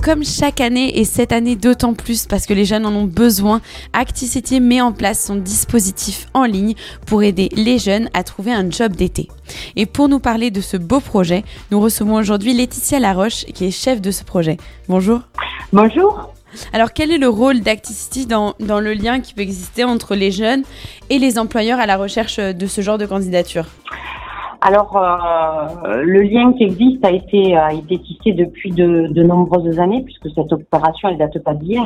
comme chaque année et cette année d'autant plus parce que les jeunes en ont besoin, Acticity met en place son dispositif en ligne pour aider les jeunes à trouver un job d'été. Et pour nous parler de ce beau projet, nous recevons aujourd'hui Laetitia Laroche qui est chef de ce projet. Bonjour. Bonjour. Alors quel est le rôle d'Acticity dans le lien qui peut exister entre les jeunes et les employeurs à la recherche de ce genre de candidature ? Alors, le lien qui existe a été tissé depuis de nombreuses années, puisque cette opération, elle date pas d'hier.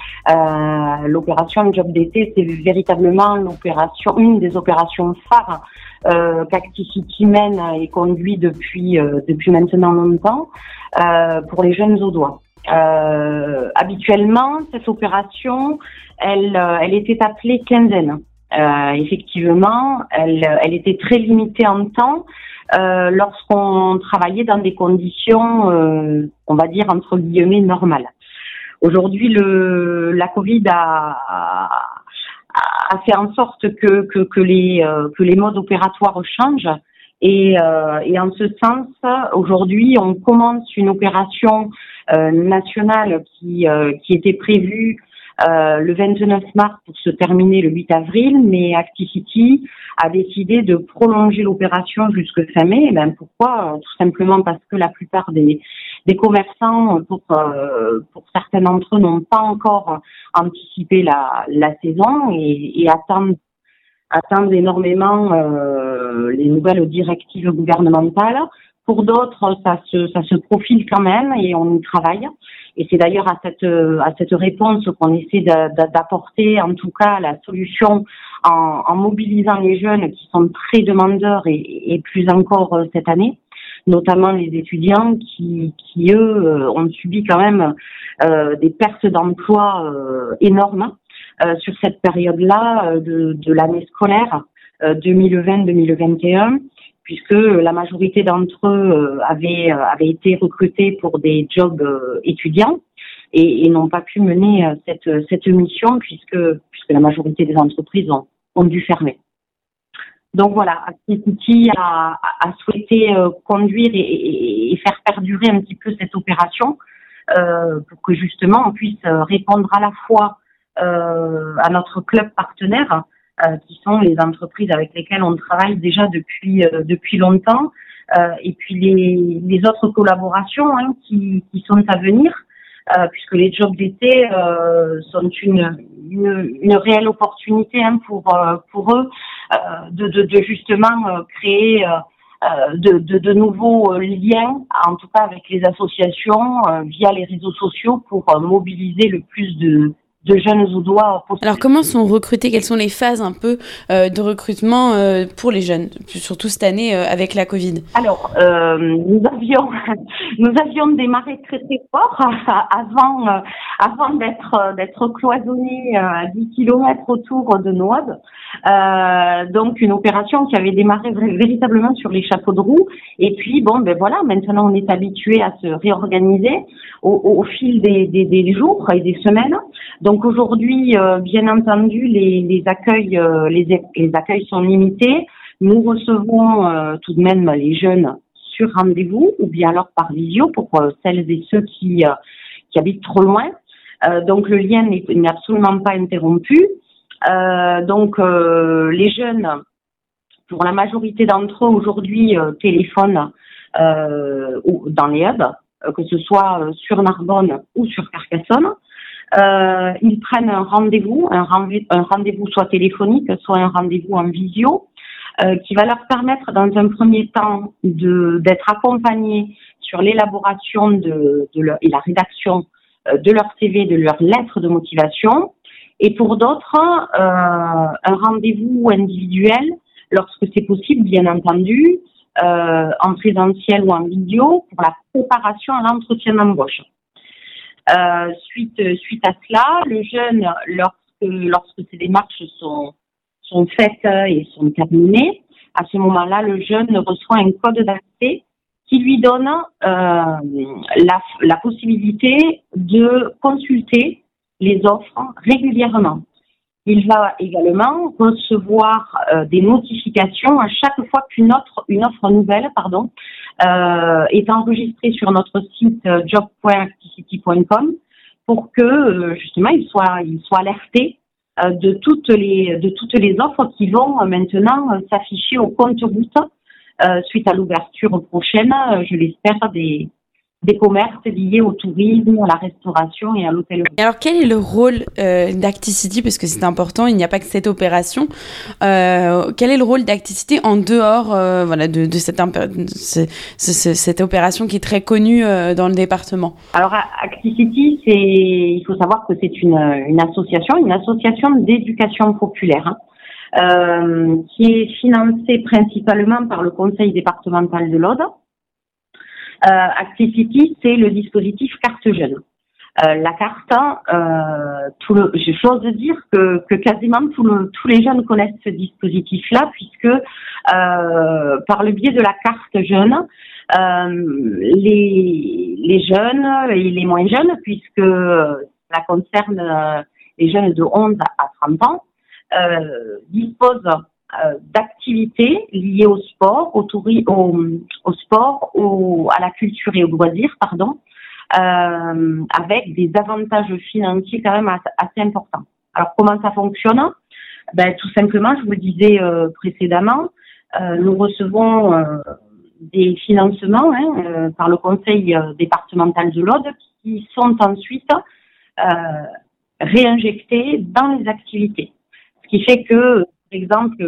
L'opération Job d'été, c'est véritablement une des opérations phares qu'Acticity mène et conduit depuis maintenant longtemps pour les jeunes audois. Habituellement, cette opération, elle était appelée quinzaine. Effectivement, elle était très limitée en temps lorsqu'on travaillait dans des conditions, on va dire entre guillemets normales. Aujourd'hui, la Covid a fait en sorte que les modes opératoires changent et en ce sens, aujourd'hui, on commence une opération nationale qui était prévue le 29 mars pour se terminer le 8 avril, mais Acticity a décidé de prolonger l'opération jusque fin mai. Pourquoi ? Tout simplement parce que la plupart des commerçants, pour certains d'entre eux, n'ont pas encore anticipé la saison et attendent énormément les nouvelles directives gouvernementales. Pour d'autres, ça se profile quand même et on y travaille. Et c'est d'ailleurs à cette réponse qu'on essaie d'apporter, en tout cas, la solution en mobilisant les jeunes qui sont très demandeurs et plus encore cette année, notamment les étudiants qui eux, ont subi quand même des pertes d'emploi énormes sur cette période-là de l'année scolaire 2020-2021. Puisque la majorité d'entre eux avaient été recrutés pour des jobs étudiants et n'ont pas pu mener cette mission puisque la majorité des entreprises ont dû fermer. Donc voilà, Acticity a souhaité conduire et faire perdurer un petit peu cette opération pour que justement on puisse répondre à la fois à notre club partenaire qui sont les entreprises avec lesquelles on travaille déjà depuis longtemps, et puis les autres collaborations qui sont à venir, puisque les jobs d'été sont une réelle opportunité pour eux de justement créer de nouveaux liens, en tout cas avec les associations via les réseaux sociaux pour mobiliser le plus de jeunes audois possible. Alors comment sont recrutés ? Quelles sont les phases un peu de recrutement pour les jeunes, surtout cette année avec la Covid ? Alors nous avions démarré très très fort avant d'être cloisonnés à 10 km autour de Noailles. Donc une opération qui avait démarré véritablement sur les chapeaux de roue. Et puis voilà, maintenant on est habitué à se réorganiser au fil des jours et des semaines. Donc aujourd'hui, bien entendu, les accueils sont limités. Nous recevons tout de même les jeunes sur rendez-vous ou bien alors par visio pour celles et ceux qui habitent trop loin. Donc le lien n'est absolument pas interrompu. Les jeunes, pour la majorité d'entre eux aujourd'hui, téléphonent dans les hubs, que ce soit sur Narbonne ou sur Carcassonne. Ils prennent un rendez-vous soit téléphonique, soit un rendez-vous en visio, qui va leur permettre dans un premier temps d'être accompagnés sur l'élaboration et la rédaction de leur CV, de leur lettre de motivation, et pour d'autres, un rendez-vous individuel, lorsque c'est possible, bien entendu, en présentiel ou en vidéo, pour la préparation à l'entretien d'embauche. Suite à cela, le jeune, lorsque ces démarches sont faites et sont terminées, à ce moment-là, le jeune reçoit un code d'accès qui lui donne la possibilité de consulter les offres régulièrement. Il va également recevoir des notifications à chaque fois qu'une offre nouvelle est enregistrée sur notre site job.acticity activity.com pour que justement ils soient alertés de toutes les offres qui vont maintenant s'afficher au compte-gouttes suite à l'ouverture prochaine, je l'espère, des commerces liés au tourisme, à la restauration et à l'hôtellerie. Alors, quel est le rôle d'Acticity, parce que c'est important, il n'y a pas que cette opération. Quel est le rôle d'Acticity en dehors de cette opération qui est très connue dans le département? Alors, Acticity, il faut savoir que c'est une association d'éducation populaire qui est financée principalement par le conseil départemental de l'Aude. Acticity, c'est le dispositif carte jeune. La carte, j'ose dire que quasiment tous les jeunes connaissent ce dispositif-là, puisque par le biais de la carte jeune, les jeunes et les moins jeunes, puisque ça concerne les jeunes de 11 à 30 ans, disposent d'activités liées au sport, au sport, à la culture et aux loisirs, avec des avantages financiers quand même assez importants. Alors comment ça fonctionne? Tout simplement, je vous le disais précédemment, nous recevons des financements par le conseil départemental de l'Aude qui sont ensuite réinjectés dans les activités. Ce qui fait que, par exemple,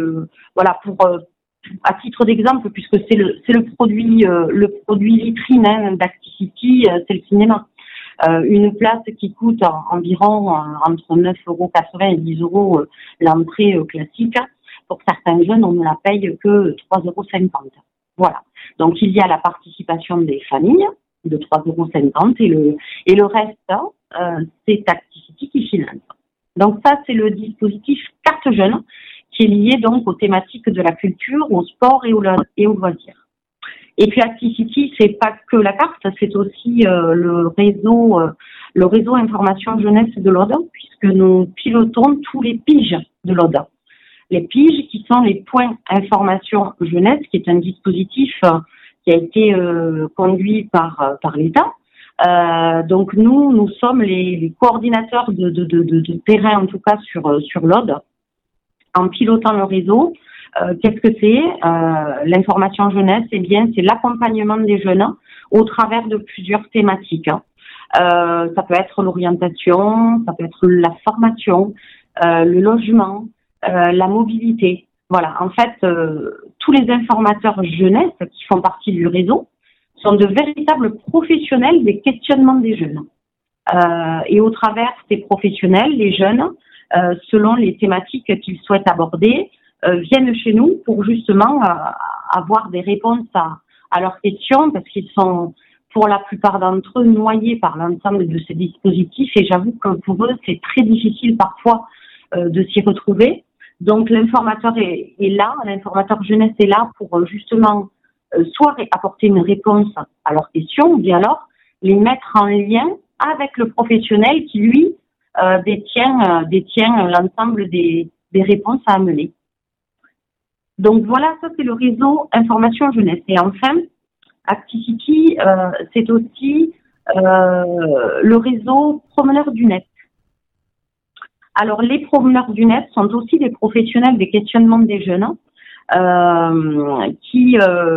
à titre d'exemple, puisque c'est le produit vitrine d'Acticity, c'est le cinéma. Une place qui coûte environ entre 9,80 € et 10 € l'entrée classique. Pour certains jeunes, on ne la paye que 3,50 €. Voilà. Donc il y a la participation des familles de 3,50 € et le reste, c'est Acticity qui finance. Donc ça, c'est le dispositif carte jeune qui est lié donc aux thématiques de la culture, au sport et au loisir. Et puis Acticity, c'est pas que la carte, c'est aussi le réseau information jeunesse de l'Aude, puisque nous pilotons tous les piges de l'Aude. Les piges qui sont les points information jeunesse, qui est un dispositif qui a été conduit par l'État. Donc nous sommes les coordinateurs de terrain, en tout cas sur l'Aude, en pilotant le réseau. Qu'est-ce que c'est l'information jeunesse? Eh bien, c'est l'accompagnement des jeunes au travers de plusieurs thématiques. Ça peut être l'orientation, ça peut être la formation, le logement, la mobilité. Voilà, en fait, tous les informateurs jeunesse qui font partie du réseau sont de véritables professionnels des questionnements des jeunes. Et au travers ces professionnels, les jeunes, selon les thématiques qu'ils souhaitent aborder, viennent chez nous pour justement avoir des réponses à leurs questions, parce qu'ils sont, pour la plupart d'entre eux, noyés par l'ensemble de ces dispositifs, et j'avoue que pour eux, c'est très difficile parfois de s'y retrouver. Donc l'informateur est là, l'informateur jeunesse est là pour justement soit apporter une réponse à leurs questions, ou bien alors les mettre en lien avec le professionnel qui, lui, détient l'ensemble des réponses à amener. Donc voilà, ça c'est le réseau information jeunesse. Et enfin, Acticity, c'est aussi le réseau promeneurs du net. Alors les promeneurs du net sont aussi des professionnels des questionnements des jeunes qui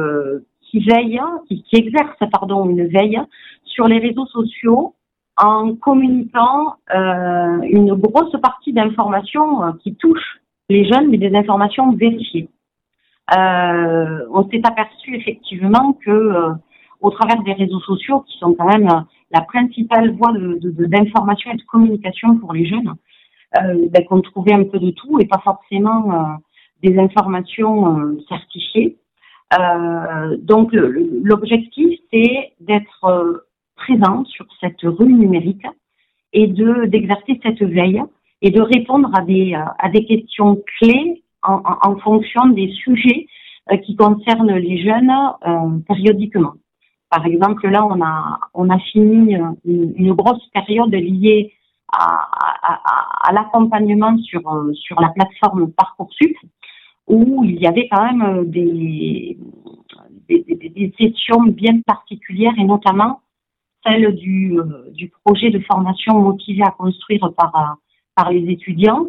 exercent une veille sur les réseaux sociaux en communiquant une grosse partie d'informations qui touchent les jeunes, mais des informations vérifiées. On s'est aperçu effectivement que au travers des réseaux sociaux, qui sont quand même la principale voie d'information et de communication pour les jeunes, qu'on trouvait un peu de tout et pas forcément des informations certifiées. Donc l'objectif, c'est d'être présent sur cette rue numérique et d'exercer cette veille et de répondre à des questions clés en fonction des sujets qui concernent les jeunes périodiquement. Par exemple, là, on a fini une grosse période liée à l'accompagnement sur la plateforme Parcoursup, où il y avait quand même des sessions bien particulières, et notamment celle du projet de formation motivé à construire par les étudiants,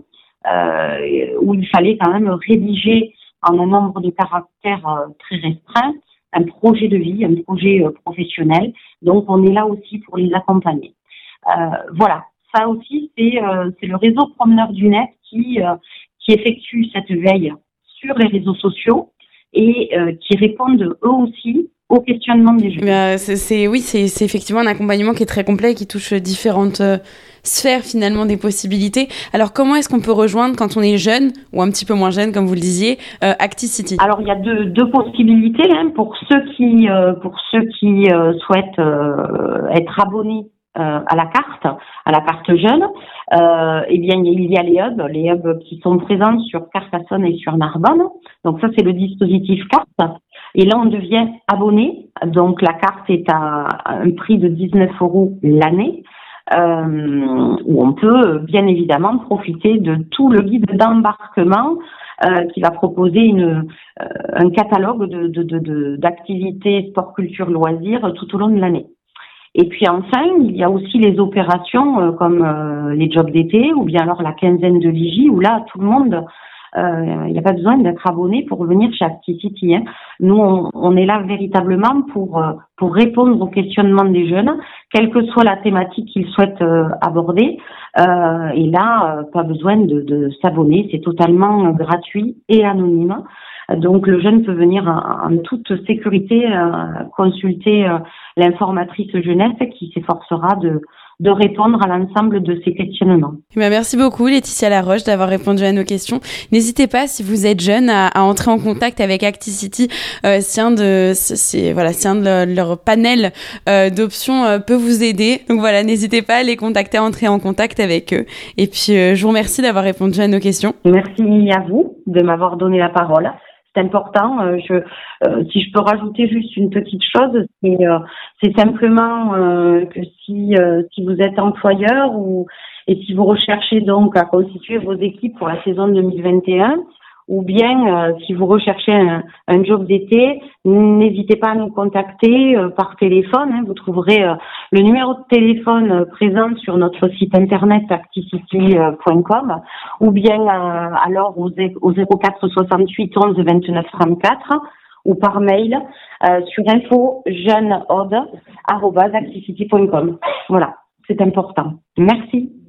où il fallait quand même rédiger en un nombre de caractères très restreint un projet de vie, un projet professionnel. Donc, on est là aussi pour les accompagner. Voilà, ça aussi, c'est le réseau Promeneurs du Net qui effectue cette veille sur les réseaux sociaux et qui répondent eux aussi au questionnement des jeunes. C'est effectivement un accompagnement qui est très complet et qui touche différentes sphères finalement des possibilités. Alors comment est-ce qu'on peut rejoindre quand on est jeune ou un petit peu moins jeune comme vous le disiez, Acticity? Alors il y a deux possibilités pour ceux qui souhaitent être abonnés à la carte jeune. Eh bien il y a les hubs qui sont présents sur Carcassonne et sur Narbonne. Donc ça c'est le dispositif carte. Et là on devient abonné. Donc la carte est à un prix de 19 € l'année. Où on peut bien évidemment profiter de tout le guide d'embarquement qui va proposer un catalogue d'activités sport, culture, loisirs tout au long de l'année. Et puis enfin, il y a aussi les opérations comme les jobs d'été ou bien alors la quinzaine de l'IJ où là tout le monde, il n'y a pas besoin d'être abonné pour venir chez Acticity. Nous, on est là véritablement pour répondre aux questionnements des jeunes, quelle que soit la thématique qu'ils souhaitent aborder. Et là, pas besoin de s'abonner, c'est totalement gratuit et anonyme. Donc le jeune peut venir en toute sécurité consulter l'informatrice jeunesse qui s'efforcera de répondre à l'ensemble de ces questionnements. Merci beaucoup Laetitia Laroche d'avoir répondu à nos questions. N'hésitez pas si vous êtes jeune à entrer en contact avec Acticity si un de leur panel d'options peut vous aider. Donc voilà, n'hésitez pas à les contacter, à entrer en contact avec eux. Et puis je vous remercie d'avoir répondu à nos questions. Merci à vous de m'avoir donné la parole. C'est important. Si je peux rajouter juste une petite chose, c'est simplement que si vous êtes employeur et si vous recherchez donc à constituer vos équipes pour la saison 2021, ou bien si vous recherchez un job d'été, n'hésitez pas à nous contacter par téléphone. Vous trouverez le numéro de téléphone présent sur notre site internet acticity.com ou bien alors au 04 68 11 29 34 ou par mail sur info-jeuneode@acticity.com. Voilà, c'est important. Merci.